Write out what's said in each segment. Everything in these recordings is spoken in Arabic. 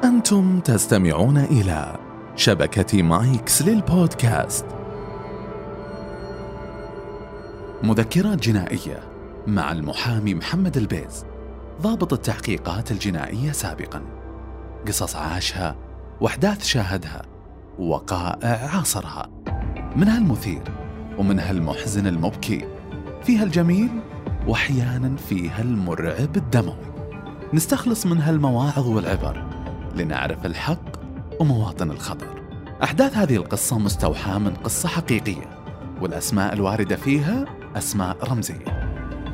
أنتم تستمعون إلى شبكة مايكس للبودكاست. مذكرات جنائية مع المحامي محمد البيز، ضابط التحقيقات الجنائية سابقاً. قصص عاشها وأحداث شاهدها، وقائع عاصرها، منها المثير ومنها المحزن المبكي، فيها الجميل وأحياناً فيها المرعب الدموي. نستخلص منها المواعظ والعبر لنعرف الحق ومواطن الخطر. أحداث هذه القصة مستوحاة من قصة حقيقية، والأسماء الواردة فيها أسماء رمزية.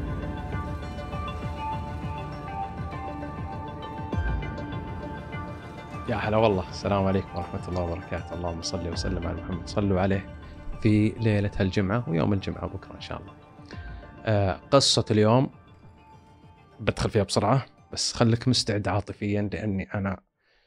يا هلا والله، السلام عليكم ورحمة الله وبركاته. اللهم صل وسلم على محمد. صلوا عليه في ليلة الجمعة ويوم الجمعة بكرة إن شاء الله. قصة اليوم بدخل فيها بسرعة، بس خليك مستعد عاطفيا لأني أنا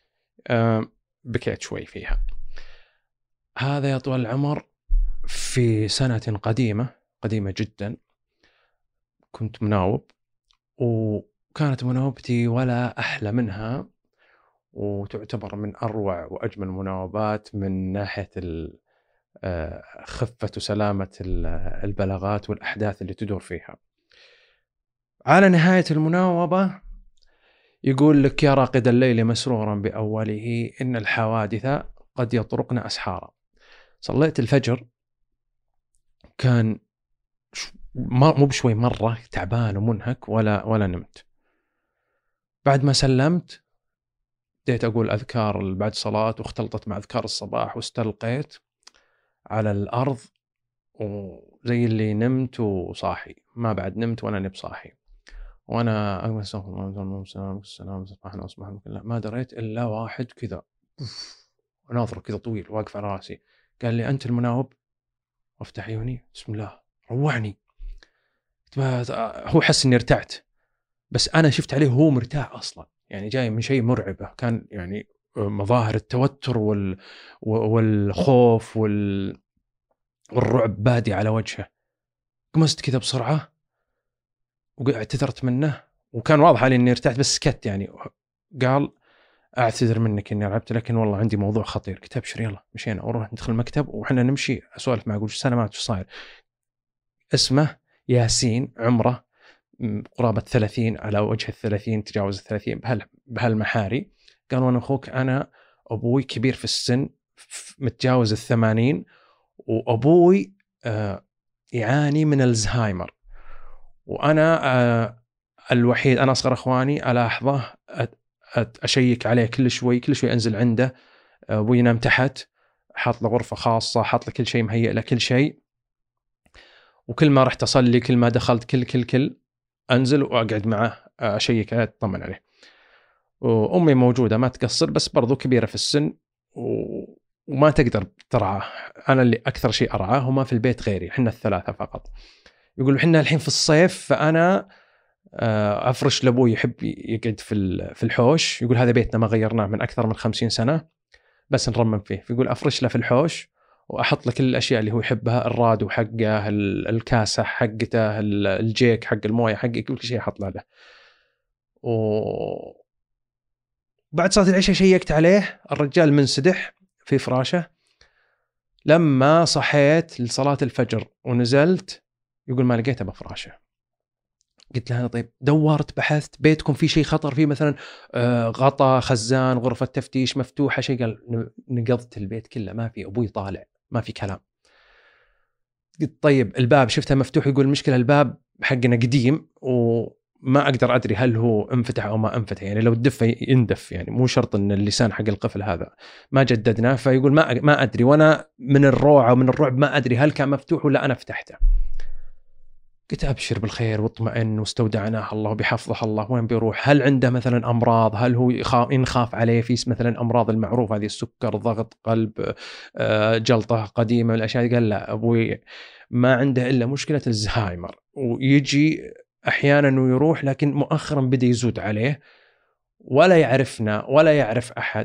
بكيت شوي فيها. هذا يا طوال العمر في سنة قديمة جدا. كنت مناوب، وكانت مناوبتي ولا أحلى منها، وتعتبر من أروع وأجمل المناوبات من ناحية خفة وسلامة البلاغات والأحداث اللي تدور فيها. على نهاية المناوبة يقول لك: يا راقد الليل مسرورا بأوله، إن الحوادث قد يطرقن أسحارا. صليت الفجر، كان مو بشوي مرة تعبان ومنهك ولا نمت. بعد ما سلمت بديت أقول أذكار بعد صلاة، واختلطت مع أذكار الصباح، واستلقيت على الأرض وزي اللي نمت وصاحي، ما بعد نمت وأنا بصاحي، وأنا أقول السلام صباحنا وصباحنا كله. ما دريت إلا واحد كذا وناظر كذا طويل واقف على راسي، قال لي: أنت المناوب؟ وافتح عيوني، بسم الله، روعني. هو حس إني ارتعت، بس أنا شفت عليه هو مرتاح أصلا، يعني جاي من شيء مرعبة، كان يعني مظاهر التوتر والخوف والرعب بادي على وجهه. قمست كذا بسرعة واعتذرت منه، وكان واضح علي إني ارتعت، بس سكت. يعني قال: أعتذر منك إني رعبت، لكن والله عندي موضوع خطير. قلت: أبشر، يلا. مشينا ونروح ندخل المكتب، وحنا نمشي أسولف معه، أقول: سلامات، وش صاير؟ اسمه ياسين، عمره قرابة 30، على وجه 30، تجاوز 30 بهالمحاري. قال: وأنا أخوك، أنا أبوي كبير في السن، متجاوز 80، وأبوي يعاني من الزهايمر، وأنا الوحيد، أنا أصغر أخواني، ألاحظه أشيك عليه كل شوي أنزل عنده. أبوي ينام تحت، حاط له غرفة خاصة، حاط له كل شيء، مهيئ له كل شيء، وكل ما رحت أصلي، كل ما دخلت، كل أنزل وأقعد معه، أشيك عليه، أطمن عليه. وأمي موجودة ما تقصر، بس برضو كبيرة في السن وما تقدر ترعاه. أنا اللي أكثر شيء أرعاه، وما في البيت غيري، حنا الثلاثة فقط. يقول: حنا الحين في الصيف، فأنا أفرش لأبوي، يحب يقعد في الحوش. يقول: هذا بيتنا ما غيرناه من أكثر من 50 سنة، بس نرمم فيه. يقول: أفرش له في الحوش، وأحط له كل الأشياء اللي هو يحبها، الرادو حقه، الكاسة حقته، الجيك حق الموية حقه، كل شيء أحط له. وبعد صلاة العشاء شيكت عليه، الرجال منسدح في فراشه. لما صحيت لصلاة الفجر ونزلت، يقول: ما لقيته بفراشه. قلت له: طيب دورت، بحثت، بيتكم في شيء خطر فيه مثلا غطا، خزان، غرفة تفتيش مفتوحة، شيء؟ قال: نقضت البيت كله، ما في، أبوي طالع، ما في كلام. قلت: طيب الباب شفته مفتوح. يقول: المشكلة الباب حقنا قديم، وما أقدر أدري هل هو انفتح أو ما انفتح، يعني لو الدف يندف، يعني مو شرط أن اللسان حق القفل هذا ما جددناه. فيقول: ما أدري، وأنا من الروعة ومن الرعب ما أدري هل كان مفتوح ولا أنا فتحته. قلت: أبشر بالخير واطمئن، واستودعناه الله بحفظه الله، وين بيروح؟ هل عنده مثلا أمراض؟ هل هو ينخاف عليه في مثلا أمراض المعروفة هذه، السكر، ضغط قلب، جلطة قديمة، الأشياء؟ قال: لا، أبوي ما عنده إلا مشكلة الزهايمر، ويجي أحيانا ويروح، لكن مؤخرا بدأ يزود عليه، ولا يعرفنا ولا يعرف أحد.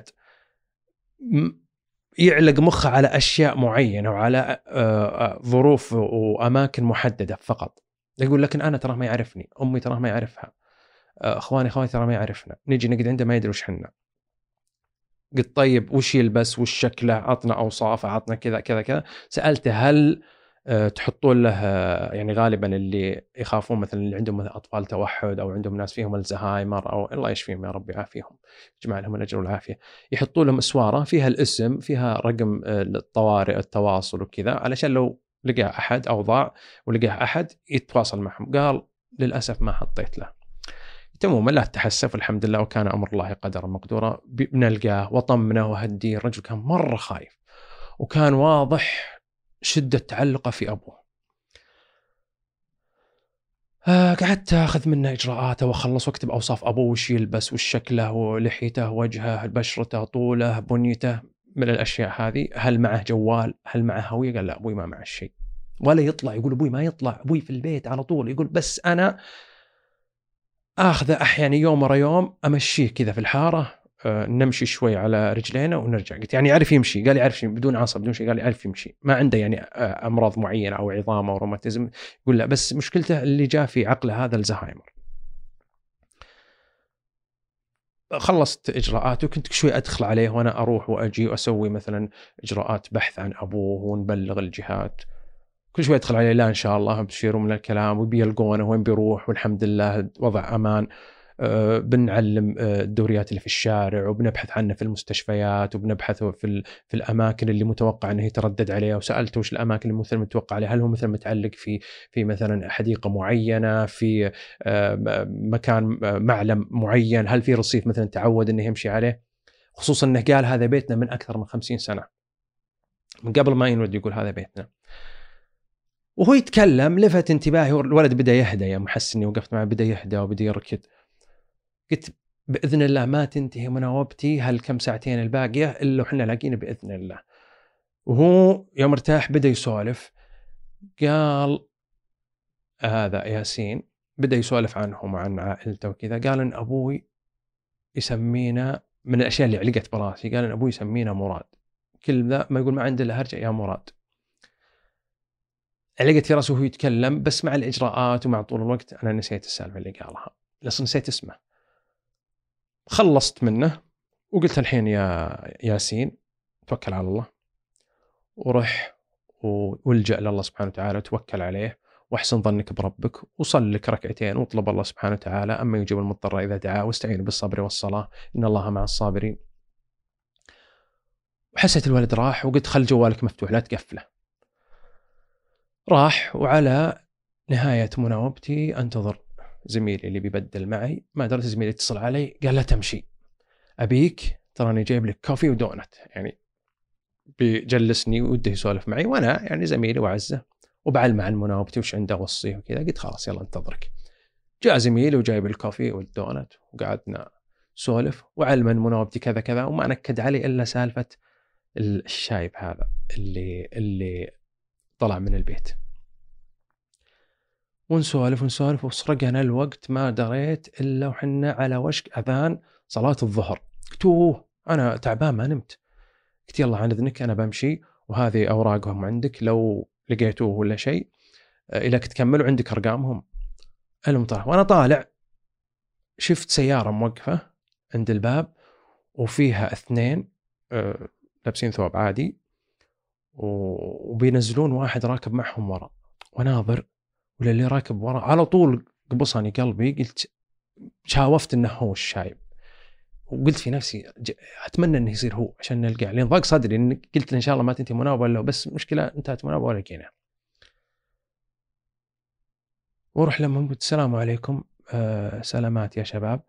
يعلق مخه على أشياء معينة وعلى ظروف وأماكن محددة فقط. يقول: لكن أنا ترى ما يعرفني، أمي ترى ما يعرفها، أخواني ترى ما يعرفنا، نيجي نقعد عنده ما يدري وش حنا. قلت طيب وش يلبس وش شكله، عطنا أوصافه، عطنا كذا كذا كذا. سألته هل تحطون له يعني غالبا اللي يخافون مثلا اللي عندهم أطفال توحد أو عندهم ناس فيهم الزهايمر أو الله يشفيهم يا رب يعافيهم يجمع لهم الأجر والعافية، يحطون لهم اسواره فيها الاسم فيها رقم الطوارئ التواصل وكذا، علشان لو لقى أحد أو ضاع ولقاه أحد يتواصل معهم. قال للأسف ما حطيت له. تماما لا تحسف الحمد لله، وكان أمر الله قدرا مقدورا. بنلقاه وطمنه وهديه. الرجل كان مرة خايف وكان واضح شدة تعلقه في أبوه. قعدت أخذ منه إجراءاته وخلص واكتب أوصاف أبوه، وش يلبس وش شكله ولحيته وجهه بشرته طوله بنيته من الأشياء هذه. هل معه جوال هل معه هوية؟ قال لا أبوي ما معه شيء. ولا يطلع، يقول أبوي ما يطلع، أبوي في البيت على طول. يقول بس أنا أخذه أحيانا يوم ورا يوم أمشيه كذا في الحارة، نمشي شوي على رجلينا ونرجع. قلت يعني يعرف يمشي؟ قال يعرف يمشي بدون عصب بدون شيء. قال يعرف يمشي، ما عنده يعني أمراض معينة أو عظام أو روماتيزم. يقول لا بس مشكلته اللي جاء في عقله هذا الزهايمر. خلصت إجراءاته، كنت شوي أدخل عليه وأنا أروح وأجي وأسوي مثلا إجراءات بحث عن أبوه ونبلغ الجهات. كل شوي أدخل عليه لا إن شاء الله بشيروا من الكلام وبيلقونه وين بيروح والحمد لله وضع أمان. بنعلم الدوريات اللي في الشارع وبنبحث عنه في المستشفيات وبنبحثه في الأماكن اللي متوقع أنه يتردد عليها. وسألته وش الأماكن اللي مثلا متوقع عليها، هل هو مثلا متعلق في مثلا حديقة معينة، في مكان معلم معين، هل في رصيف مثلا تعود أنه يمشي عليه. خصوصا أنه قال هذا بيتنا من أكثر من 50 سنة، من قبل ما ينود يقول هذا بيتنا. وهو يتكلم لفت انتباهي، الولد بدأ يهدى يا محسني، وقفت معه بدأ يهدى وبدأ يركض. قلت بإذن الله ما تنتهي مناوبتي هالكم ساعتين الباقية إلا وحنا لاقين بإذن الله. وهو يوم ارتاح بدأ يسولف. قال هذا ياسين بدأ يسولف عنهم وعن عائلته وكذا. قال إن أبوي يسمينا، من الأشياء اللي علقت براسي، قال إن أبوي يسمينا مراد. كل ذا ما يقول ما عنده إلا هرجة يا مراد. علقت في راسه وهو يتكلم، بس مع الإجراءات ومع طول الوقت أنا نسيت السالفة اللي قالها، لأصلا نسيت اسمه. خلصت منه وقلت الحين يا ياسين توكل على الله وروح والجأ لله سبحانه وتعالى وتوكل عليه واحسن ظنك بربك وصل لك ركعتين واطلب الله سبحانه وتعالى أما يجيب المضطر إذا دعاه واستعين بالصبر والصلاة إن الله مع الصابرين. وحسيت الولد راح وقلت خل جوالك مفتوح لا تقفله. راح، وعلى نهاية مناوبتي أنتظر زميلي اللي بيبدل معي. ما درت زميلي اتصل علي قال لا تمشي أبيك تراني جايب لك كوفي ودونت، يعني بيجلسني وده يسولف معي وأنا يعني زميلي وعزه وبعلم عن مناوبتي وش عنده وصيه وكذا. قلت خلاص يلا انتظرك. جاء زميلي وجايب الكوفي والدونت وقعدنا سولف وعلم عن مناوبتي كذا كذا، وما نكد علي إلا سالفة الشايب هذا اللي طلع من البيت. ونسولف وسرقنا الوقت ما دريت إلا وحنا على وشك أذان صلاة الظهر. قلت أنا تعبان ما نمت. قلت يلا عن إذنك أنا بمشي وهذه أوراقهم عندك لو لقيتوه ولا شيء إلى تكملوا عندك أرقامهم. المطار وأنا طالع شفت سيارة موقفة عند الباب وفيها 2 لابسين ثوب عادي وبينزلون واحد راكب معهم ورا. وناظر ولا اللي راكب ورا على طول قبصني قلبي. قلت شاوفت انه هو الشايب، وقلت في نفسي اتمنى انه يصير هو عشان نلقى، لين ضاق صدري ان قلت ان شاء الله ما تنتهي مناوبه الا بس مشكله انتهت مناوبه ولا لقينا. واروح لما قلت السلام عليكم سلامات يا شباب.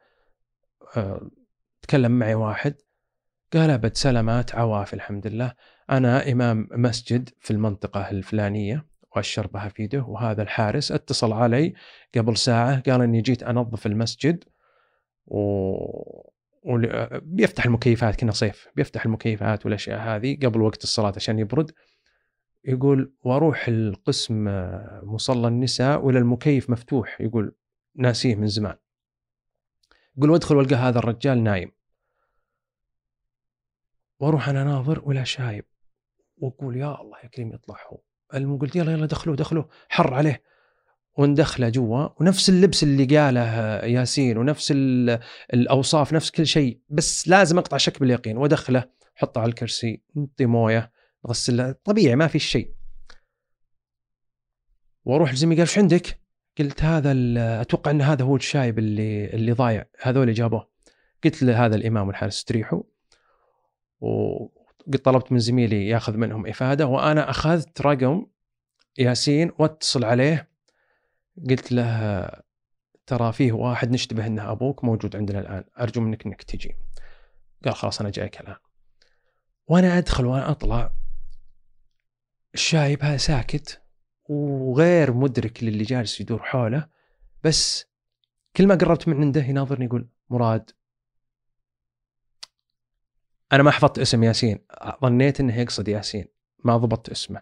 تكلم معي واحد قال ابد سلامات عواف الحمد لله، انا امام مسجد في المنطقه الفلانيه وأشر بها في يده، وهذا الحارس اتصل علي قبل ساعة قال إني جيت أنظف المسجد بيفتح المكيفات، كنا صيف بيفتح المكيفات والأشياء هذه قبل وقت الصلاة عشان يبرد. يقول واروح القسم مصلى النساء ولا المكيف مفتوح، يقول ناسيه من زمان. يقول وادخل والقى هذا الرجال نايم، واروح أنا ناظر ولا شايب، وأقول يا الله يا كريم يطلع هو. قلت يلا دخلوا حر عليه. وندخله جوا، ونفس اللبس اللي قاله ياسين ونفس الأوصاف نفس كل شيء، بس لازم أقطع شك باليقين وأدخله، حطه على الكرسي، نعطي موية، نغسله طبيعي ما في شيء. واروح لزميلي قال ايش عندك؟ قلت هذا اتوقع ان هذا هو الشايب اللي ضايع، هذول اللي جابوه. قلت له هذا الامام والحارس استريحوا، وقلت طلبت من زميلي ياخذ منهم افاده، وانا اخذت رقم ياسين واتصل عليه، قلت له ترى فيه واحد نشتبه انه ابوك موجود عندنا الان، ارجو منك انك تجي. قال خلاص انا جايك الان. وانا ادخل وانا اطلع الشايب هذا ساكت وغير مدرك للي جالس يدور حوله، بس كل ما قربت من عنده يناظرني يقول مراد. أنا ما حفظت اسم ياسين، ظنيت إنه يقصد ياسين، ما ضبطت اسمه.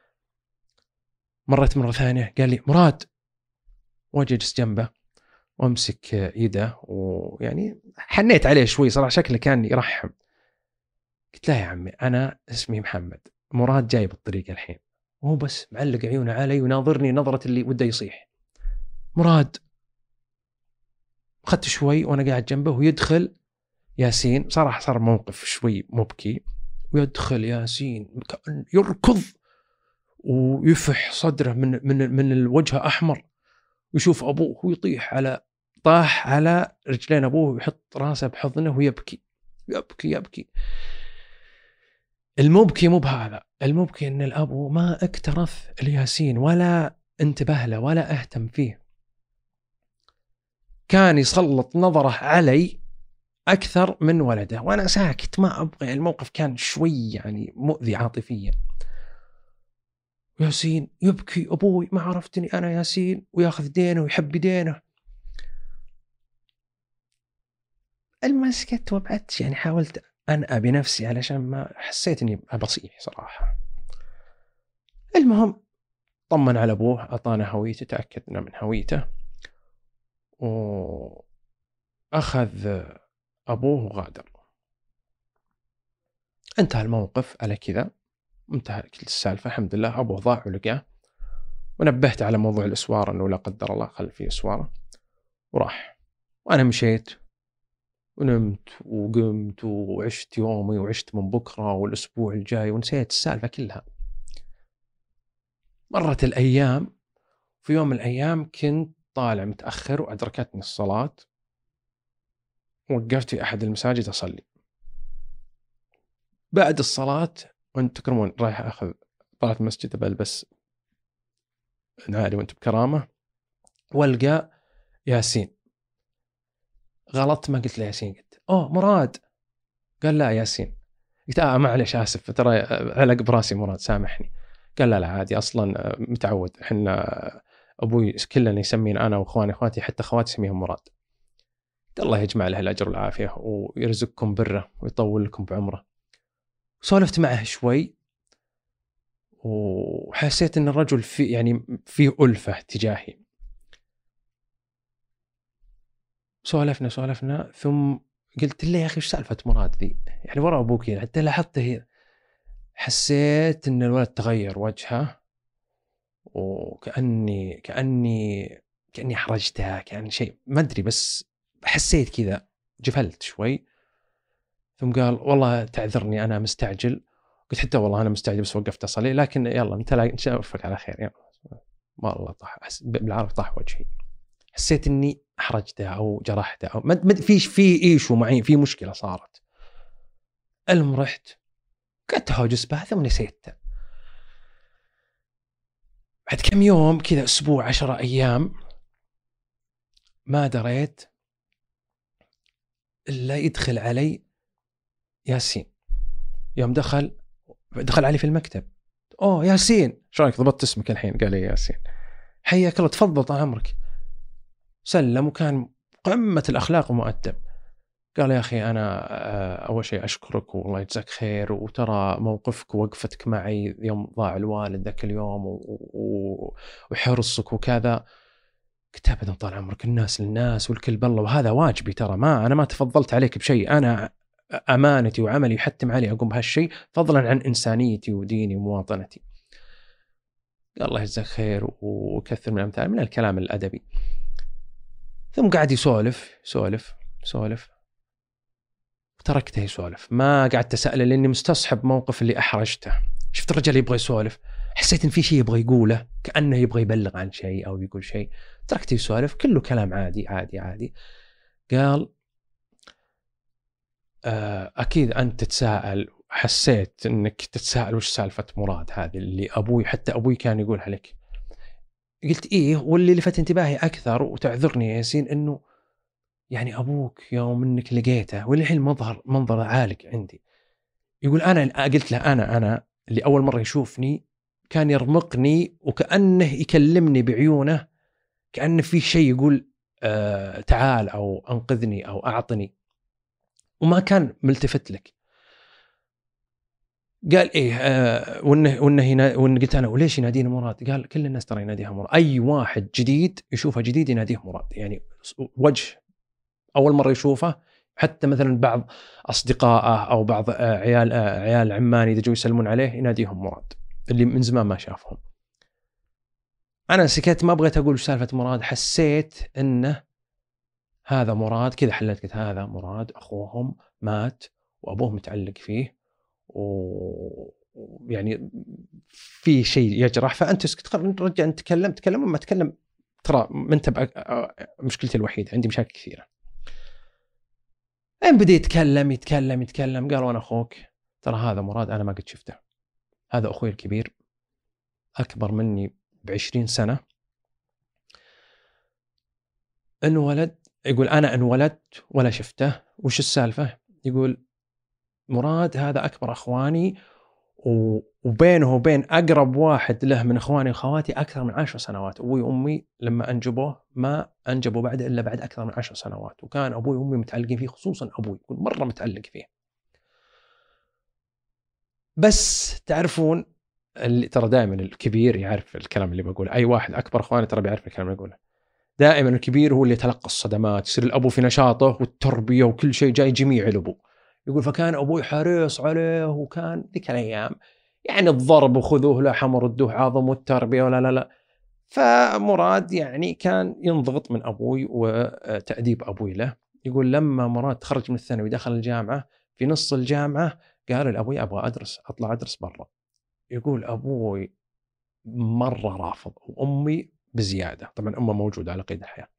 مرت مرة ثانية قال لي مراد، وجلس جنبه وامسك يده، ويعني حنيت عليه شوي صراحة، شكله كان يرحم. قلت له يا عمي أنا اسمي محمد، مراد جاي بالطريق الحين، وهو بس معلق عيونه علي وناظرني نظرة اللي وده يصيح. مراد. أخذت شوي وأنا قاعد جنبه، ويدخل ياسين، صراحة صار موقف شوي مبكي، ويدخل ياسين كأن يركض ويفح صدره من الوجه أحمر، ويشوف أبوه ويطيح طاح على رجلين أبوه، ويحط راسه بحضنه ويبكي يبكي يبكي. المبكي مو بهذا، المبكي إن الأبو ما اكترث الياسين ولا انتبه له ولا اهتم فيه، كان يسلط نظره علي أكثر من ولده، وأنا ساكت ما أبغى. الموقف كان شوي يعني مؤذي عاطفيا. ياسين يبكي، أبوي ما عرفتني أنا ياسين، وياخذ دينه ويحب دينه. المسكت وبعدت، يعني حاولت أنأى بنفسي علشان ما حسيت إني أبصيح صراحة. المهم طمن على أبوه، أعطانا هويته، تأكدنا من هويته، وأخذ أبوه وغادر. انتهى الموقف على كذا، انتهى كل السالفة الحمد لله. أبوه ضاع ولقاه، ونبهت على موضوع الإسوار أنه لا قدر الله خل فيه إسوارة، وراح. وأنا مشيت ونمت وقمت وعشت يومي وعشت من بكرة والأسبوع الجاي، ونسيت السالفة كلها. مرت الأيام، في يوم من الأيام كنت طالع متأخر وأدركتني الصلاة، وقفت في أحد المساجد أصلي. بعد الصلاة وانت تكرمون رايح أخذ طلعت المسجد بلبس نعالي وانت بكرامة، والقى ياسين. غلطت ما قلت له ياسين، قلت مراد. قال لا ياسين. قلت معلش آسف، ترى علق براسي مراد سامحني. قال لا عادي، أصلا متعود، إحنا أبوي كلنا يسمين أنا وإخواني أخواتي، حتى أخواتي يسميهم مراد. الله يجمع له الأجر والعافية ويرزقكم بره ويطول لكم بعمره. سولفت معه شوي وحسيت ان الرجل فيه ألفة تجاهي. سولفنا ثم قلت له يا اخي ايش سالفه مراد ذي، يعني ورا ابوك حتى لاحظته، حسيت ان الولد تغير وجهه، وكأني حرجته، كأن شيء ما ادري، بس حسيت كذا، جفلت شوي. ثم قال والله تعذرني انا مستعجل. قلت حتى والله أنا مستعجل بس وقفت أصلي، لكن يلا أنت نشوفك على خير. يعني والله بالعرف طاح وجهي، حسيت إني أحرجته أو جرحته أو ما في إيشو معي، في مشكلة صارت. رحت قعدت هوجس به ثم نسيته. بعد كم يوم كذا، أسبوع 10 أيام، ما دريت إلا يدخل علي ياسين. يوم دخل علي في المكتب، ياسين شو رايك ضبطت اسمك الحين؟ قال لي ياسين. حياك الله، تفضل طال عمرك. سلم وكان قمة الأخلاق ومؤدب. قال يا أخي أنا أول شيء أشكرك والله يجزاك خير، وترى موقفك ووقفتك معي يوم ضاع الوالد ذاك اليوم وحرصك وكذا. قلت أبدا طال عمرك، الناس للناس والكل بالله، وهذا واجبي، ترى أنا ما تفضلت عليك بشيء، أنا أمانتي وعملي يحتم علي أقوم بهالشيء، فضلا عن إنسانيتي وديني ومواطنتي. قال الله يجزاك خير وكثر من الأمثال من الكلام الأدبي. ثم قاعد يسولف تركته يسولف، ما قعدت أسأله لأني مستصحب موقف اللي أحرجته. شفت الرجال يبغى يسولف، حسيت إن في شيء يبغى يقوله كأنه يبغى يبلغ عن شيء أو يقول شيء. تركته يسولف كله كلام عادي عادي عادي. قال أكيد أنت تتساءل، حسيت أنك تتساءل وش سالفة مراد هذه اللي أبوي حتى أبوي كان يقولها لك. قلت إيه، واللي لفت انتباهي أكثر وتعذرني يا ياسين أنه يعني أبوك يوم أنك لقيته والحين منظر عالق عندي. يقول أنا قلت له أنا اللي أول مرة يشوفني كان يرمقني وكأنه يكلمني بعيونه، كأنه في شيء يقول تعال أو أنقذني أو أعطني، وما كان ملتفت لك. قال إيه وإنه قلت أنا وليش يناديني مراد؟ قال كل الناس ترى يناديها مراد، أي واحد جديد يشوفه جديد يناديه مراد، يعني وجه أول مرة يشوفه. حتى مثلا بعض أصدقائه أو بعض عيال عماني إذا جو يسلمون عليه يناديهم مراد، اللي من زمان ما شافهم. أنا سكت، ما بغيت أقول سالفة مراد، حسيت إنه هذا مراد كذا، حلت قلت هذا مراد أخوهم مات وأبوه متعلق فيه ويعني في شيء يجرح، فأنت اسكت، رجع أنت تكلم وما تكلم، ترى ما أنت مشكلتي الوحيدة، عندي مشاكل كثيرة. أين بدي يتكلم قال وأنا أخوك ترى هذا مراد أنا ما قد شفته، هذا أخوي الكبير أكبر مني ب20 سنة، انولد. يقول أنا انولدت ولا شفته. وش السالفة؟ يقول مراد هذا أكبر أخواني وبينه وبين أقرب واحد له من أخواني وأخواتي أكثر من 10 سنوات. أبوي وأمي لما أنجبوه ما أنجبوا بعده إلا بعد أكثر من 10 سنوات، وكان أبوي وأمي متعلقين فيه، خصوصا أبوي يقول مرة متعلق فيه. بس تعرفون اللي ترى دائما الكبير يعرف الكلام اللي بقوله، أي واحد أكبر أخواني ترى بيعرف الكلام اللي بقوله. دائما الكبير هو اللي يتلقى الصدمات، يصير الأبو في نشاطه والتربية وكل شيء جاي جميع الأبو. يقول فكان أبوي حريص عليه، وكان ذيك الأيام يعني الضرب وخذوه لحم وردوه عظم والتربية ولا لا. فمراد يعني كان ينضغط من أبوي وتأديب أبوي له. يقول لما مراد تخرج من الثانوي دخل الجامعة، في نص الجامعة قال لأبوي أبغى أطلع أدرس برا. يقول أبوي مرة رافض، وأمي بزيادة، طبعا أمه موجودة على قيد الحياة،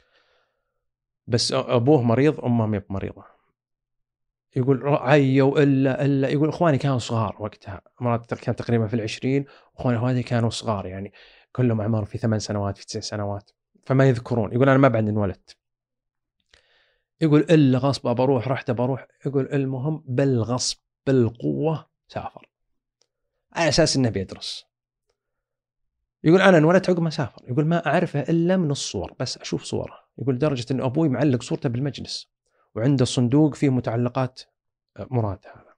بس أبوه مريض أمه ما مريضة. يقول عيوا إلا يقول إخواني كانوا صغار وقتها، مرات كان تقريبا في 20، وإخواني كانوا صغار يعني كلهم أعمار في 8 سنوات في 9 سنوات، فما يذكرون. يقول أنا ما بعد انولدت. يقول إلا غصب بروح، رحت بروح. يقول المهم بالغصب بالقوة سافر على أساس إنه بيدرس. يقول أنا انولدت عقب ما سافر. يقول ما أعرفه إلا من الصور، بس أشوف صوره. يقول درجة إنه أبوي معلق صورته بالمجلس، وعنده صندوق فيه متعلقات مراد هذا.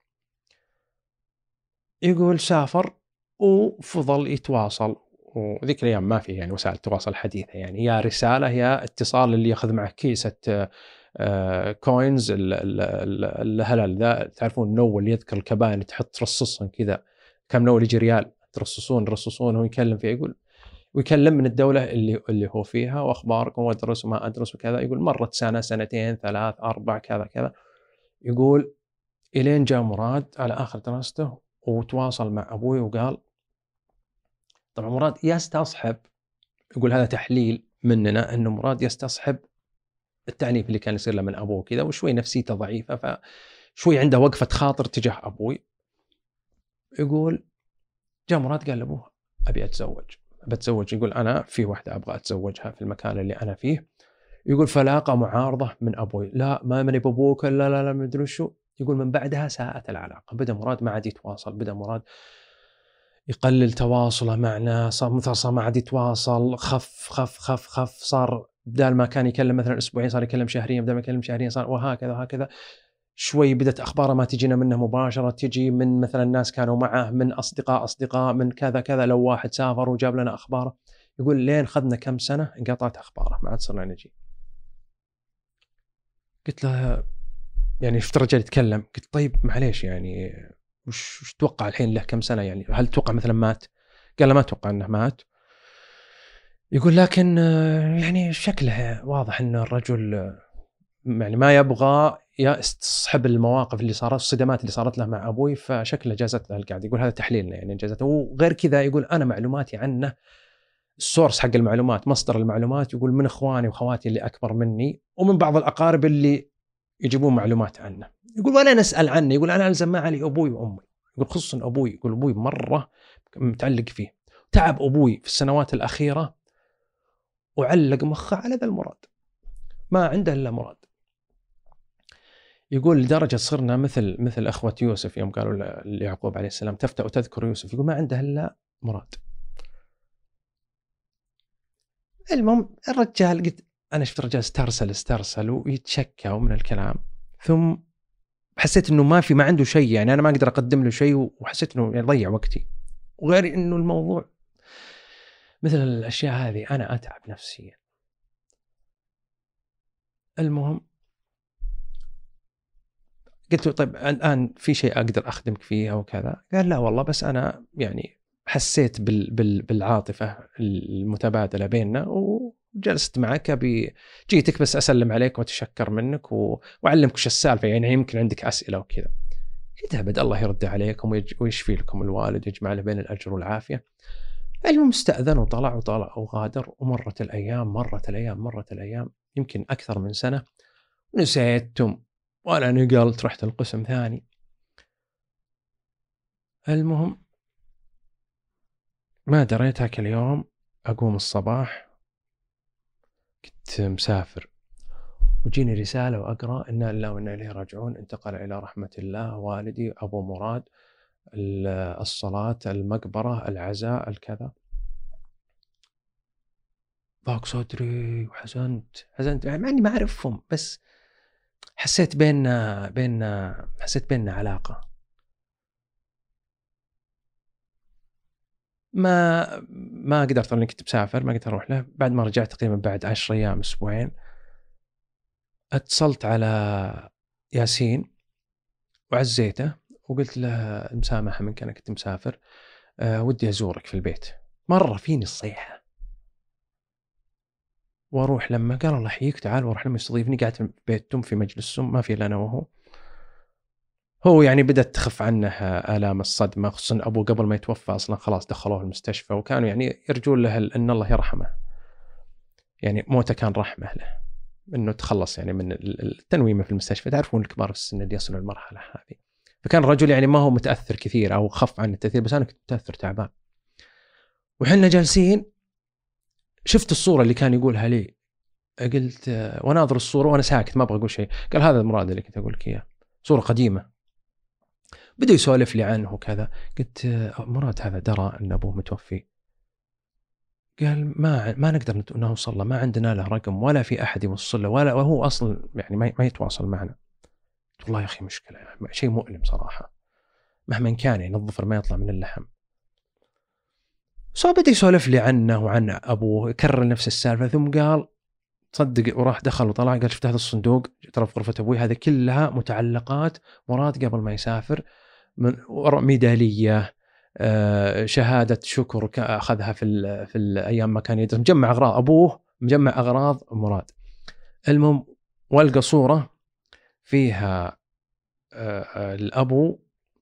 يقول سافر وفضل يتواصل، وذيك الأيام ما فيه يعني وسائل تواصل حديثة، يعني يا رسالة يا اتصال، اللي يأخذ معه كيسة كوينز الهلال ذا، تعرفون نو اللي يذكر الكبائن تحط ترصصهم كذا، كم نو يجي ريال ترصصون هو يكلم فيه. يقول ويكلم من الدولة اللي هو فيها، وأخباركم وأدرس وما أدرس وكذا. يقول مرت سنة سنتين 3 4 كذا. يقول إلين جاء مراد على آخر دراسته وتواصل مع أبوي وقال، طبعا مراد يستصحب، يقول هذا تحليل مننا أنه مراد يستصحب التعنيف اللي كان يصير له من أبوه كذا، وشوي نفسيته ضعيفة، فشوي عنده وقفة خاطر تجاه أبوي. يقول جاء مراد قال لأبوه أبي بتزوج. يقول أنا في واحدة أبغى أتزوجها في المكان اللي أنا فيه. يقول فلاقى معارضة من أبوي، لا ما مني بابوك، لا ما أدري شو. يقول من بعدها ساءت العلاقة، بدأ مراد ما عاد يتواصل، بدأ مراد يقلل تواصله معنا، صار ما عاد يتواصل، خف صار بدال ما كان يكلم مثلا أسبوعين صار يكلم شهريا، بدل ما يكلم شهريا صار وهكذا. شوي بدت أخباره ما تجينا منه مباشرة، تجي من مثلا الناس كانوا معه، من أصدقاء من كذا، لو واحد سافر وجاب لنا أخباره. يقول لين خذنا كم سنة انقطعت أخباره، ما عاد صرنا نجي. قلت له يعني شفت الرجال يتكلم، قلت طيب معليش يعني وش توقع الحين له كم سنة يعني؟ هل توقع مثلا مات؟ قال له ما أتوقع أنه مات. يقول لكن يعني شكله واضح أن الرجل يعني ما يبغى يستصحب المواقف اللي صارت، الصدمات اللي صارت له مع أبوي، فشكله جازت له القعدة. يقول هذا تحليلنا يعني جازته. وغير كذا يقول أنا معلوماتي عنه، السورس حق المعلومات، مصدر المعلومات، يقول من إخواني وخواتي اللي أكبر مني ومن بعض الأقارب اللي يجيبون معلومات عنه. يقول ولا نسأل عنه، يقول أنا ألزم ما علي أبوي وأمي، يقول خصوصا أبوي، يقول أبوي مرة متعلق فيه، تعب أبوي في السنوات الأخيرة وعلق مخه على ذا المراد، ما عنده إلا مراد. يقول لدرجة صرنا مثل أخوة يوسف يوم قالوا ليعقوب عليه السلام تفتأ وتذكر يوسف، يقول ما عنده إلا مراد. المهم الرجال قلت أنا شفت الرجال استرسل ويتشكى من الكلام، ثم حسيت إنه ما عنده شيء، يعني أنا ما أقدر أقدم له شيء، وحسيت إنه يعني ضيع وقتي. وغير إنه الموضوع مثل الأشياء هذه أنا أتعب نفسيا. المهم قلت له طيب الآن في شيء أقدر أخدمك فيه أو كذا؟ قال لا والله بس أنا يعني حسيت بالعاطفة المتبادلة بيننا وجلست معك، جيتك بس أسلم عليك وأتشكر منك وأعلمك وش السالفة، يعني يمكن عندك أسئلة وكذا. قلت أبد الله يرد عليكم ويشفي لكم الوالد ويجمع له بين الأجر والعافية. المهم استأذن وطلع وغادر، ومرت الأيام يمكن أكثر من سنة، نسيتم وأنا نقلت رحت القسم ثاني. المهم ما دريت هاك اليوم أقوم الصباح كنت مسافر وجيني رسالة وأقرأ إنا لله وإنا إليه راجعون، انتقل إلى رحمة الله والدي أبو مراد، الصلاة، المقبرة، العزاء، الكذا. ضاق صدري وحزنت مع إني ما أعرفهم، بس حسيت بيننا علاقة. ما قدرت أني كنت مسافر، ما قدرت أروح له. بعد ما رجعت تقريبا بعد 10 أيام أسبوعين اتصلت على ياسين وعزيته وقلت له المسامحة منك أنا كنت مسافر، ودي أزورك في البيت. مرة فيني الصيحة واروح لما قال الله يحييك تعال واروح لما يستضيفني. قاعد في بيتهم في مجلسهم ما في الا انا وهو. هو يعني بدأت تخف عنه آلام الصدمة، خصوصا أبوه قبل ما يتوفى أصلا خلاص دخلوه المستشفى، وكانوا يعني يرجون له أن الله يرحمه، يعني موته كان رحمة له إنه تخلص يعني من التنويمة في المستشفى. تعرفون الكبار في السن اللي يصلوا المرحلة هذه. فكان الرجل يعني ما هو متأثر كثير أو خف عن التأثير، بس أنا كنت متأثر تعبان. وحنا جالسين شفت الصورة اللي كان يقولها لي، قلت وناظر الصورة وأنا ساكت ما أبغى أقول شيء. قال هذا المراد اللي كنت أقول لك إياه، صورة قديمة. بدأ يسولف لي عنه وكذا. قلت مراد هذا درى أن أبوه متوفي؟ قال ما نقدر نوصل له، ما عندنا له رقم ولا في أحد يوصل له، وهو أصلا يعني ما يتواصل معنا. والله يا أخي مشكلة، يعني شيء مؤلم صراحة، مهما كان يعني الظفر ما يطلع من اللحم. بدأ يسولف لي عنه وعن أبوه، كرر نفس السالفة، ثم قال تصدق وراح دخل وطلع قال شفت هذا الصندوق ترى في غرفة أبوي، هذا كلها متعلقات مراد قبل ما يسافر، من ميدالية، شهادة شكر أخذها في الأيام ما كان يدرس، مجمع أغراض أبوه، مجمع أغراض مراد. المهم والقى صورة فيها الأبو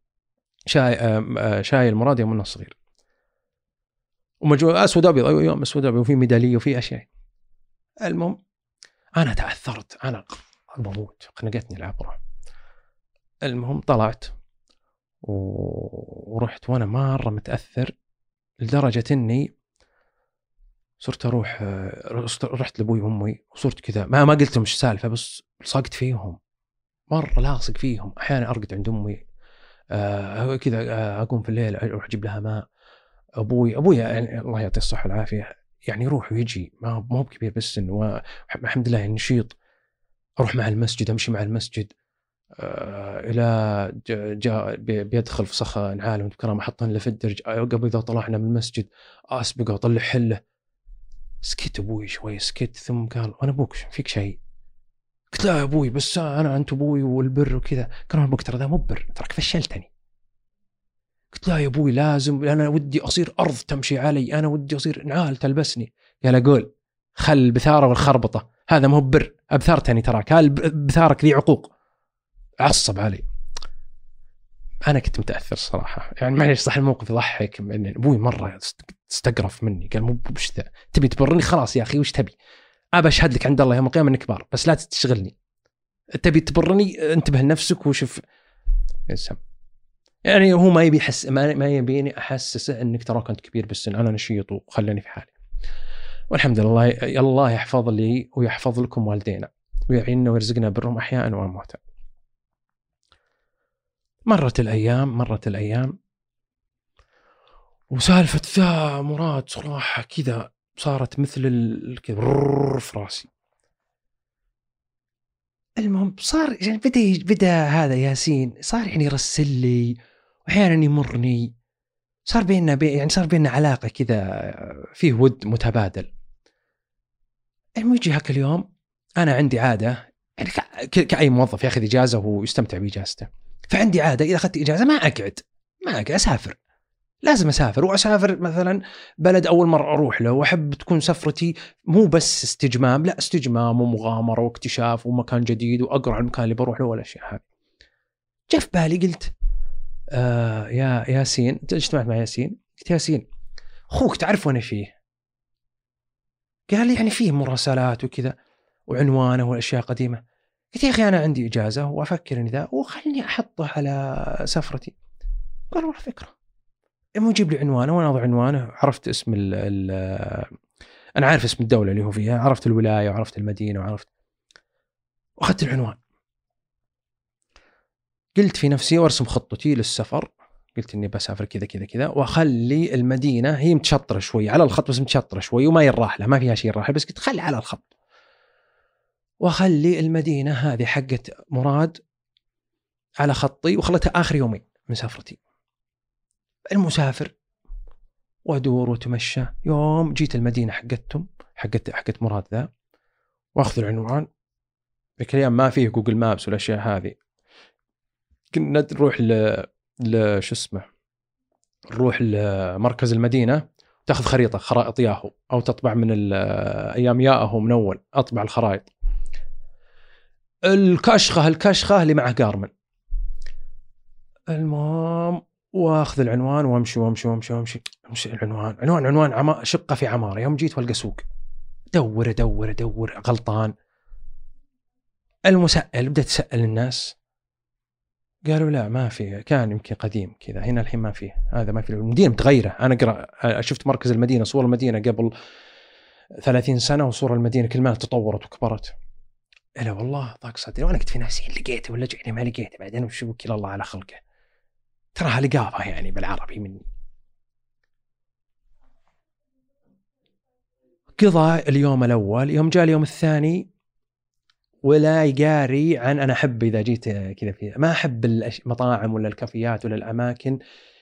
شاي المراد يوم صغير، ومجموعة أسود أبيض، أيوة يوم أسود أبيض، وفي ميدالية وفي أشياء. المهم أنا تعثرت، أنا بموت، خنقتني العبرة. المهم طلعت ورحت وأنا مرة متأثر، لدرجة إني صرت أروح رحت لأبوي وأمي وصرت كذا ما قلت لهم إيش السالفة، بس لصقت فيهم مرة، لاصق فيهم. أحيانا أرقد عند أمي كذا، أقوم في الليل أروح أجيب لها ماء. أبوي يعني الله يعطيه الصحة والعافية، يعني يروح ويجي، ما هو بكبير بس إنه الحمد لله نشيط. أروح مع المسجد، أمشي مع المسجد إلى جاء بيدخل في صخة العالم بكرامة، أحطن له في الدرج قبل إذا طلعنا من المسجد أسبقه وأطلع حله. سكت أبوي شوي، سكت، ثم قال وأنا أبوك فيك شيء؟ قلت لا يا أبوي بس أنا أنت أبوي والبر وكذا. قال أبوك ترى ذا مو بر، تراك فشلتني. قلت لا يا ابوي لازم، انا ودي اصير ارض تمشي علي، انا ودي اصير نعال تلبسني. قال اقول خل البثاره والخربطه، هذا مو بر، ابثرتني تراك، بثارك ذي عقوق. عصب علي. انا كنت متاثر صراحه، يعني معليش صح الموقف يضحك، يعني ابوي مره استقرف مني، قال مو وش ذا تبي تبرني؟ خلاص يا اخي وش تبي؟ ابى اشهد لك عند الله يوم القيامه انك بار، بس لا تشغلني. تبي تبرني انتبه لنفسك وشوف. يعني هو ما يبي يحس، ما يبيني احسسه انك تراك انت كبير بالسن، انا نشيط وخلاني في حالي. والحمد لله، الله يحفظ لي ويحفظ لكم والدينا ويعيننا ويرزقنا برهم احياء وامواتا. مرت الايام وسالفه ذا مراد صراحه كذا صارت مثل كذا في راسي. المهم صار يعني بدا هذا ياسين صار يعني يرسل لي واحيانا يمرني، صار بيننا علاقه كذا فيه ود متبادل. المهم يجي هاك اليوم انا عندي عاده، يعني كأي موظف ياخذ اجازه ويستمتع باجازته، فعندي عاده اذا اخذت اجازه ما اقعد اسافر، لازم اسافر. واسافر مثلا بلد اول مره اروح له، واحب تكون سفرتي مو بس استجمام، لا استجمام ومغامره واكتشاف ومكان جديد واقرا عن المكان اللي بروح له والاشياء هذه. جاء في بالي قلت يا ياسين، اجتمعت مع ياسين قلت ياسين اخوك تعرف وانا فيه؟ قال لي يعني فيه مراسلات وكذا وعنوانه والاشياء قديمه. قلت يا اخي انا عندي اجازه وافكر ان ذا وخلني احطه على سفرتي. قال والله فكره. المهم يجيب لي عنوانه وانا اضع عنوانه، عرفت اسم انا عارف اسم الدوله اللي هو فيها، عرفت الولايه وعرفت المدينه وعرفت، واخذت العنوان. قلت في نفسي وارسم خطتي للسفر، قلت اني بسافر كذا كذا كذا، واخلي المدينه هي متشطره شوي على الخط، بس متشطره شوي وما يراح لها، ما فيها شيء يراح، بس قلت خلي على الخط، واخلي المدينه هذه حقت مراد على خطي، وخلتها اخر يومين من سفرتي. المسافر وادور وتمشى. يوم جيت المدينه حقتهم حقت مراد ذا، واخذ العنوان. ذيك الايام ما فيه جوجل مابس والاشياء هذه، كنا نروح شو اسمه، نروح لمركز المدينه تاخذ خرائط ياهو، او تطبع من ايام ياهو من اول، اطبع الخرائط الكشخه اللي معه جارمن. المهم واخذ العنوان وامشي العنوان شقه في عماره. يوم جيت والقى سوق، دور غلطان. المسأل بدأت تسأل الناس، قالوا لا ما في، كان يمكن قديم كذا، هنا الحين ما فيه، هذا ما في، المدينه متغيره. انا شفت مركز المدينه، صور المدينه قبل 30 سنه وصور المدينه كل ما تطورت وكبرت. الا والله ضاق صدري، وانا كنت في نفسي لقيته ولا جاني ما لقيته، بعدين وش وكيل الله على خلقه، تراها لقابه يعني بالعربي مني. قضى اليوم الاول. يوم جاء اليوم الثاني ولا يقاري عن، انا احب اذا جيت كذا فيها، ما احب المطاعم ولا الكافيات ولا الاماكن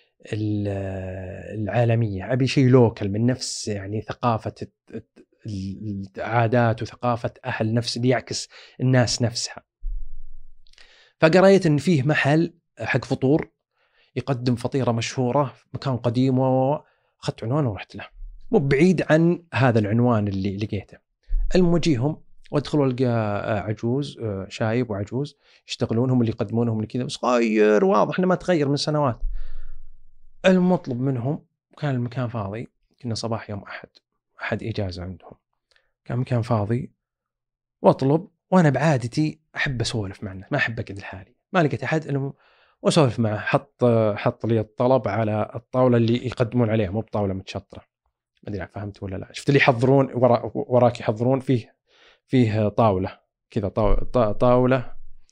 العالميه، ابي شيء لوكل من نفس يعني ثقافه العادات وثقافه اهل نفس اللي يعكس الناس نفسها. فقريت ان فيه محل حق فطور يقدم فطيره مشهوره في مكان قديم، واخذت عنوانه ورحت له، مو بعيد عن هذا العنوان اللي لقيته. الموجيهم وادخل والقى عجوز، شايب وعجوز يشتغلون، هم اللي يقدمونهم اللي كذا، بس غير واضح انه ما تغير من سنوات. المطلب منهم، كان المكان فاضي، كنا صباح يوم احد اجازه عندهم، كان مكان فاضي، واطلب. وانا بعادتي احب اسولف مع الناس، ما احب اقعد لحالي، ما لقيت احد واسولف معه. حط لي الطلب على الطاوله اللي يقدمون عليها، مو بطاوله متشطره، ما ادري فهمت ولا لا. شفت اللي يحضرون وراك يحضرون فيه طاوله كذا، طاوله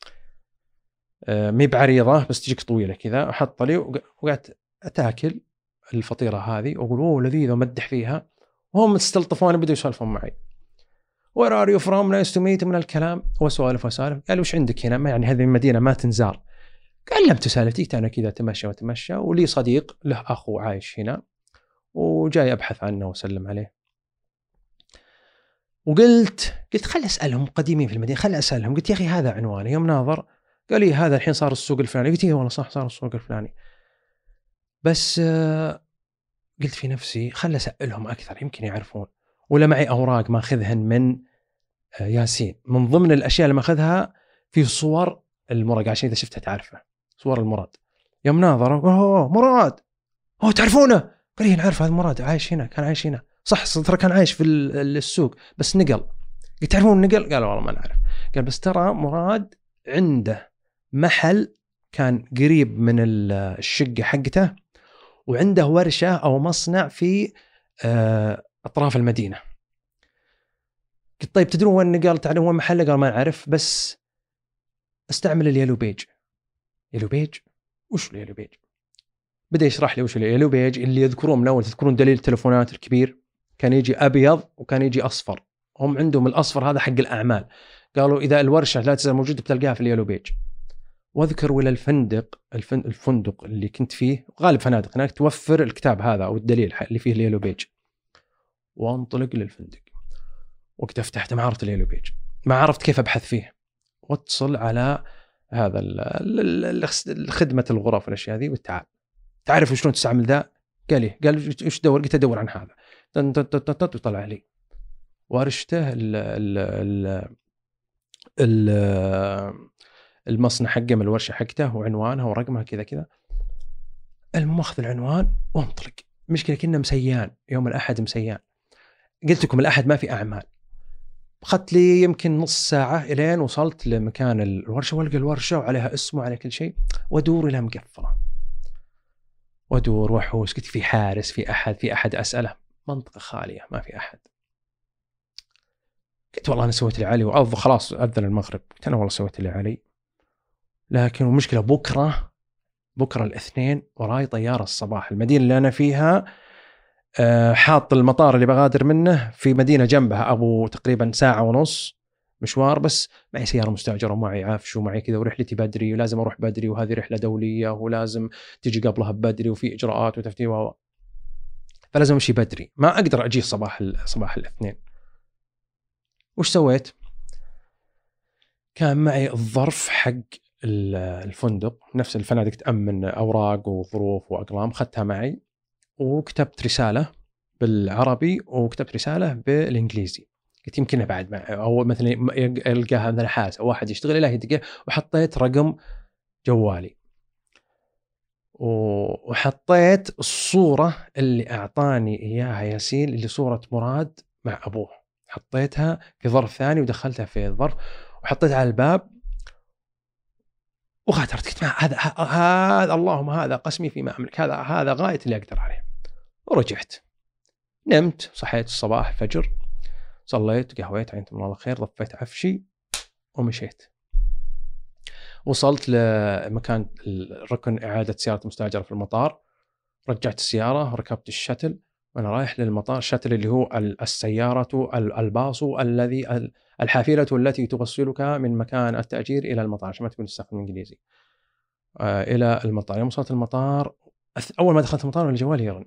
مي بعريضه بس تجيك طويله كذا، حط لي وقعدت اتاكل الفطيره هذه واقول اوه لذيذه ومدح فيها، وهم استلطفوني بدوا يسولفون معي. where are you from nice to meet من الكلام، وسوالف. قال وش عندك هنا، ما يعني هذه المدينه ما تنزار. قال لم تسالفتي، انا كذا تمشى ولي صديق له اخو عايش هنا وجاي ابحث عنه وسلم عليه. وقلت خل اسالهم قديمين في المدينه، خل اسالهم. قلت يا اخي هذا عنواني. يوم ناظر قال لي هذا الحين صار السوق الفلاني. قلت والله صح صار السوق الفلاني. بس قلت في نفسي خل أسألهم أكثر يمكن يعرفون، ولا معي أوراق ماخذهن من ياسين. من ضمن الأشياء اللي ماخذها في صور المراد، عشان إذا شفتها تعرفه، صور المراد. يوم ناظر أوه مراد، أوه تعرفونه؟ قال لي نعرف هذا مراد، عايش هنا، كان عايش هنا. صح ترى كان عايش في السوق بس نقل. قلت تعرفون نقل؟ قالوا والله ما نعرف. قال بس ترى مراد عنده محل كان قريب من الشقة حقته، وعنده ورشة أو مصنع في أطراف المدينة. قلت طيب تدرون وين نقل؟ تعرفون وين محله؟ قال ما نعرف بس استعمل اليلو بيج. يلو بيج؟ وش اليلو بيج؟ بدأ يشرح لي وش اليلو بيج اللي يذكرون من أول. تذكرون دليل التلفونات الكبير كان يجي أبيض وكان يجي أصفر، هم عندهم الأصفر هذا حق الأعمال. قالوا إذا الورشة لا تزال موجودة بتلقاها في اليلو بيج. واذكر ولا الفندق اللي كنت فيه، غالب فنادق هناك توفر الكتاب هذا أو الدليل اللي فيه اليلو بيج. وانطلق للفندق، وقت فتحت ما عرفت اليلو بيج، ما عرفت كيف أبحث فيه. واتصل على هذا خدمة الغرف والأشياء هذه، وتعال تعرف شلون تستعمل ذا؟ قال لي، قال وش دور؟ قلت أدور عن هذا. وطلع لي وارشته المصنع حقه من الورشة حقته وعنوانها ورقمها كذا كذا. المأخذ العنوان وانطلق. مشكلة كنا مسيان يوم الأحد، مسيان. قلت لكم الأحد ما في أعمال. أخذت لي يمكن نص ساعة إلين وصلت لمكان الورشة، والقى الورشة وعليها اسمه وعلى كل شيء، وادور إلى مقفرة، وادور وحوس. قلت في حارس، في أحد أسأله. منطقة خالية ما في أحد. قلت والله أنا سويت اللي علي، وأض خلاص أذن المغرب. قلت أنا والله سويت اللي علي، لكن المشكلة بكرة الاثنين وراي طيارة الصباح. المدينة اللي أنا فيها حاط المطار اللي بغادر منه في مدينة جنبها، أبو تقريبا ساعة ونص مشوار، بس معي سيارة مستأجرة ومعي عفش ومعي كذا، ورحلتي بدري ولازم أروح بدري، وهذه رحلة دولية ولازم تيجي قبلها بدري وفي إجراءات وتفتيش، فلازم أمشي بدري، ما أقدر أجي صباح الاثنين. وش سويت؟ كان معي الظرف حق الفندق، نفس الفنادق تأمن أوراق وظروف وأقلام، خدتها معي وكتبت رسالة بالعربي وكتبت رسالة بالإنجليزي. قلت يمكن بعد أو مثلا يلقاها مثلا حاس أو واحد يشتغل له يدقه، وحطيت رقم جوالي وحطيت الصورة اللي أعطاني إياها ياسين، اللي صورة مراد مع أبوه، حطيتها في ظرف ثاني ودخلتها في الظرف وحطيتها على الباب وغادرت. قلت هذا اللهم هذا قسمي فيما أملك، هذا غاية اللي أقدر عليه. ورجعت نمت، صحيت الصباح الفجر، صليت، قهويت، عينت من الله خير، ضفيت عفشي ومشيت. وصلت لمكان الركن إعادة سيارة مستأجرة في المطار، رجعت السيارة وركبت الشتل وأنا رايح للمطار. الشتل اللي هو السيارة الباص الذي الحافلة التي توصلك من مكان التأجير إلى المطار، عشان ما تكون تستخدم إنجليزي. إلى المطار. يوم وصلت المطار، أول ما دخلت المطار الجوال يرن،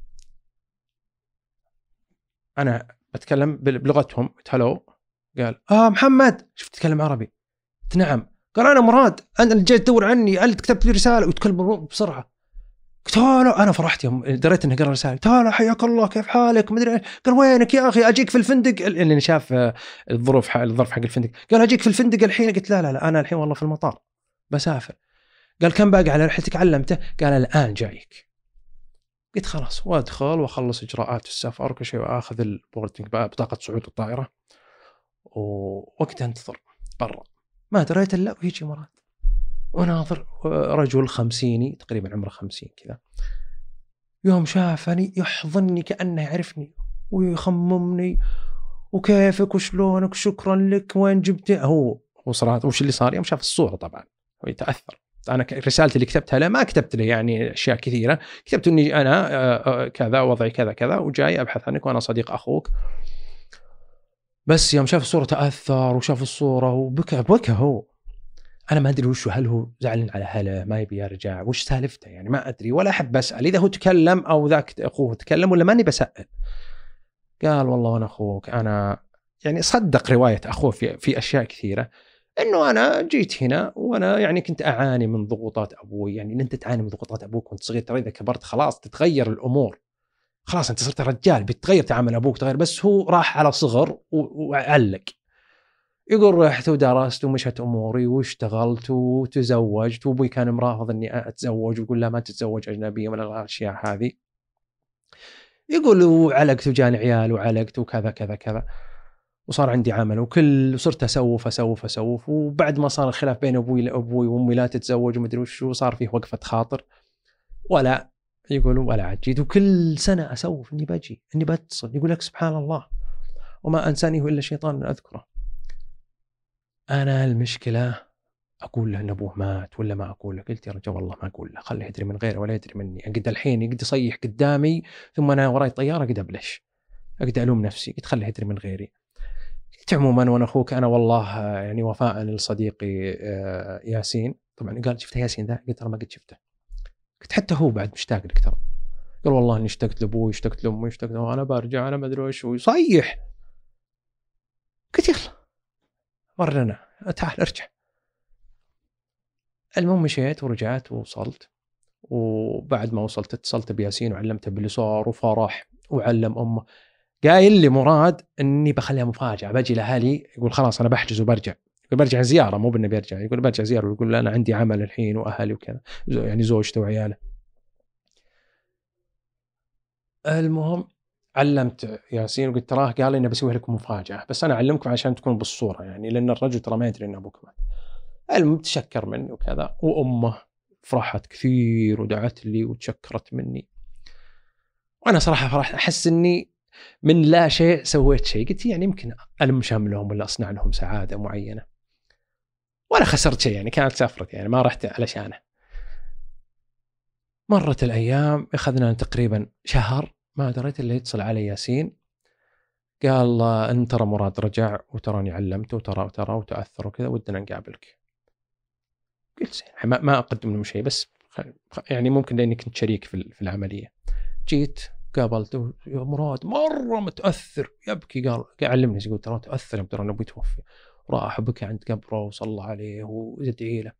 أنا بتكلم بلغتهم، هلو، قال محمد، شفت تتكلم عربي؟ نعم. قال أنا مراد، أنا اللي جاي تدور عني، أنت كتبت لي رسالة وتكلم بسرعة. قلت أنا فرحت يوم دريت إنه قرأ رسالة. تعال حياك الله، كيف حالك؟ مدري. قال وينك يا أخي؟ أجيك في الفندق، اللي شاف الظرف حق الفندق. قال أجيك في الفندق الحين. قلت لا أنا الحين والله في المطار بسافر. قال كم باقي على رحلتك؟ علمته. قال الآن جايك. قلت خلاص، وادخل واخلص اجراءات السفر وكل شيء، واخذ البوردنج بطاقه صعود الطائره، ووقت انتظر برا. ما دريت الا ويجي مراد وناظر، رجل 50 تقريبا، عمره 50 كذا. يوم شافني يحضنني كأنه يعرفني ويخممني، وكيفك وشلونك، شكرا لك، وين جبته. هو صراحه وش اللي صار يوم شاف الصوره طبعا هو يتاثر. أنا رسالتي اللي كتبتها له ما كتبت له يعني أشياء كثيرة، كتبت إني أنا كذا، وضعي كذا كذا، وجاي أبحث عنك وأنا صديق أخوك. بس يوم شاف الصورة تأثر، وشاف الصورة وبكى هو. أنا ما أدري وش، هل هو زعلان على هله ما يبي يرجع، وش سالفته يعني، ما أدري، ولا أحب أسأل إذا هو تكلم أو ذاك أخوه تكلم ولا ماني بسأل. قال والله أنا أخوك، أنا يعني صدق رواية أخوه في أشياء كثيرة. انه انا جيت هنا وانا يعني كنت اعاني من ضغوطات ابوي. يعني انت تعاني من ضغوطات ابوك وانت صغير، ترى اذا كبرت خلاص تتغير الامور، خلاص انت صرت رجال بيتغير تعامل ابوك تغير، بس هو راح على صغر وعلق. يقول رحت ودرست ومشت اموري واشتغلت وتزوجت، وابوي كان مرافض اني اتزوج ويقول لا ما تتزوج اجنبيه ولا الاشياء هذه. يقول وعلقت وجاني عيال وعلقت وكذا كذا كذا، وصار عندي عمل وصرت اسوف. وبعد ما صار الخلاف بين ابوي وامي لا تتزوج ومدري وش، صار فيه وقفه خاطر ولا يقولوا ولا عجيت. وكل سنه اسوف اني بجي اني بتصل. يقول لك سبحان الله وما انسانيه الا شيطان اذكره. انا المشكله اقول له ان ابوه مات ولا ما اقول له؟ قلت يا رجل والله ما اقول له، خليه يدري من غيره ولا يدري مني. قد الحين يقد يصيح قدامي ثم انا وراي طياره قد ابلش، قد الوم نفسي، قلت خليه يدري من غيري. قلت عموما وانا اخوك انا والله يعني وفاء لصديقي ياسين. طبعا قال شفت ياسين ذا؟ قلت انا ما قد شفته. قلت حتى هو بعد مشتاق لك ترى. قال والله اني اشتقت لابوي اشتقت لامي اشتقت له، انا برجع انا ما ادري وش، ويصيح. قلت يلا ورنا تعال ارجع. المهم مشيت ورجعت ووصلت، وبعد ما وصلت اتصلت بياسين وعلمته باللي صار وفرح وعلم امه. قايل لي مراد اني بخليها مفاجاه، بجي لاهلي. يقول خلاص انا بحجز وبرجع. يقول برجع زياره مو بانه بيرجع، يقول برجع زياره. ويقول انا عندي عمل الحين واهلي وكذا، يعني زوجته وعياله. المهم علمت ياسين وقلت تراه قال لي اني بسوي لكم مفاجاه، بس انا اعلمكم عشان تكون بالصوره يعني، لان الرجل ترى ما يدري ان ابوك مات. المهم تشكر مني وكذا، وامه فرحت كثير ودعت لي وتشكرت مني. وانا صراحه فرحت، احس اني من لا شيء سويت شيء. قلت يعني يمكن ألم شملهم ولا أصنع لهم سعادة معينة، ولا خسرت شيء يعني، كانت سافرت يعني ما رحت علشانه. مرت الأيام، أخذنا تقريبا شهر ما دريت اللي يتصل علي ياسين قال أن ترى مراد رجع وتراني علمته وترى وتأثر وكذا ودنا نقابلك. قلت زين ما أقدم لهم شيء، بس يعني ممكن لأني كنت شريك في العملية. جيت قابلته يا مراد مرة متأثر يبكي. قال علمني، يقول ترى تأثر ترى أنا أبوي توفي. راح بكى عند قبره وصلى عليه ويدعي له.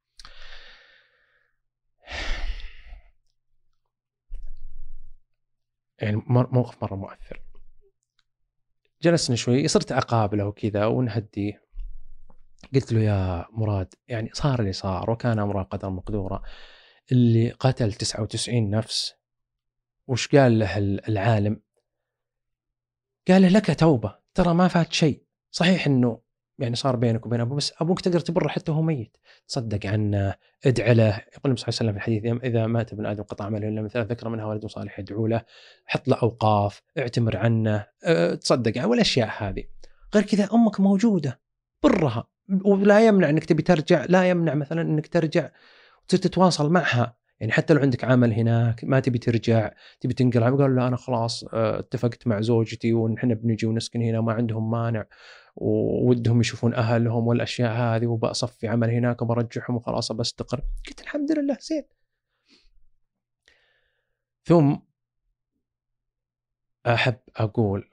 يعني موقف مرة مؤثر. جلسنا شوي صرت أقابله وكذا ونهديه. قلت له يا مراد يعني صار اللي صار وكان أمره قدر مقدورة. اللي قتل 99 نفس وش قال له العالم؟ قال له لك توبة، ترى ما فات شيء. صحيح إنه يعني صار بينك وبين أبوه، بس أبوك تقدر تبره حتى هو ميت. تصدق عنه، ادعي له. يقول النبي صلى الله عليه وسلم في الحديث إذا مات ابن آدم قطع عمله إلا من ثلاث، ذكر منها ولد صالح يدعو له، حط له أوقاف، اعتمر عنه، تصدق عنه والأشياء هذه. غير كذا أمك موجودة برها، ولا يمنع أنك تبي ترجع، لا يمنع مثلا أنك ترجع وتتواصل معها. يعني حتى لو عندك عمل هناك ما تبي ترجع تبي تنقل، قال له أنا خلاص اتفقت مع زوجتي ونحن بنجي ونسكن هنا ما عندهم مانع وودهم يشوفون أهلهم والأشياء هذه، وبأصفي عمل هناك وبرجعهم وخلاص بستقر. قلت الحمد لله زين. ثم أحب أقول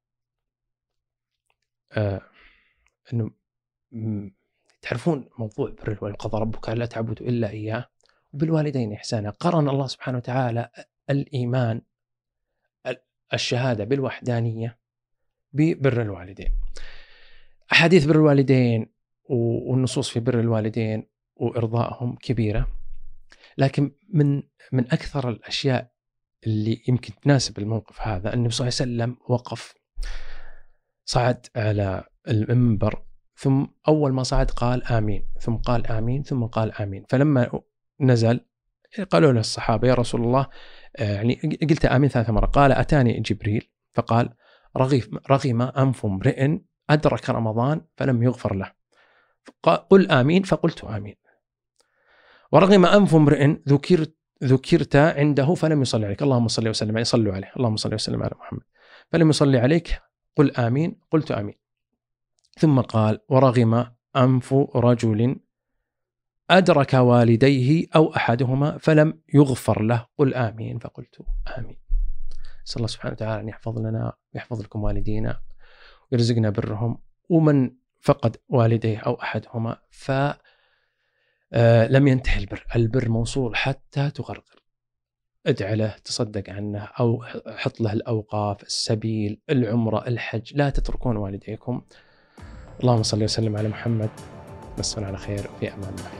أنه تعرفون موضوع بر الوالدين، قضى ربك ألا تعبدوا إلا إياه وبالوالدين إحسانا. قرن الله سبحانه وتعالى الإيمان الشهادة بالوحدانية ببر الوالدين. أحاديث بر الوالدين والنصوص في بر الوالدين وإرضائهم كبيرة، لكن من أكثر الأشياء اللي يمكن تناسب الموقف هذا النبي صلى الله عليه وسلم وقف، صعد على المنبر، ثم أول ما صعد قال آمين، ثم قال آمين، ثم قال آمين. فلما نزل قالوا له الصحابة يا رسول الله يعني قلت آمين 3 مرات. قال أتاني جبريل فقال رغم أنف امرئ أدرك رمضان فلم يغفر له، قل آمين فقلت آمين. ورغم أنف امرئ ذكرت عنده فلم يصلي عليك، اللهم صل وسلم عليه، صلوا عليه، اللهم صل وسلم على محمد، فلم يصلي عليك قل آمين، قلت آمين. ثم قال ورغم أنف رجل أدرك والديه أو أحدهما فلم يغفر له قل آمين، فقلت آمين. صلى الله سبحانه وتعالى أن يحفظ لنا ويحفظ لكم والدينا ويرزقنا برهم. ومن فقد والديه أو أحدهما، فلم ينتهي البر موصول حتى تغرغر. ادع له، تصدق عنه، أو حط له الأوقاف، السبيل، العمرة، الحج. لا تتركون والديكم. اللهم صل وسلم على محمد. مسنا على خير، في أمان الله.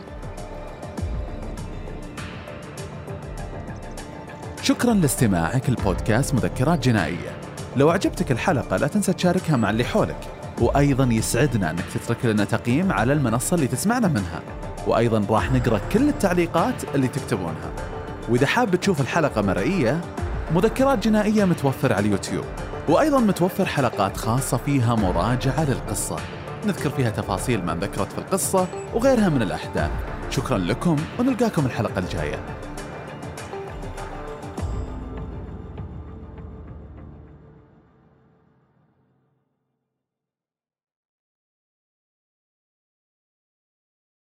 شكرا لاستماعك البودكاست مذكرات جنائية. لو عجبتك الحلقة لا تنسى تشاركها مع اللي حولك، وأيضا يسعدنا أنك تترك لنا تقييم على المنصة اللي تسمعنا منها، وأيضا راح نقرأ كل التعليقات اللي تكتبونها. وإذا حاب تشوف الحلقة مرئية، مذكرات جنائية متوفر على اليوتيوب، وأيضا متوفر حلقات خاصة فيها مراجعة للقصة نذكر فيها تفاصيل ما ذكرت في القصة وغيرها من الأحداث. شكرا لكم ونلقاكم الحلقة الجاية.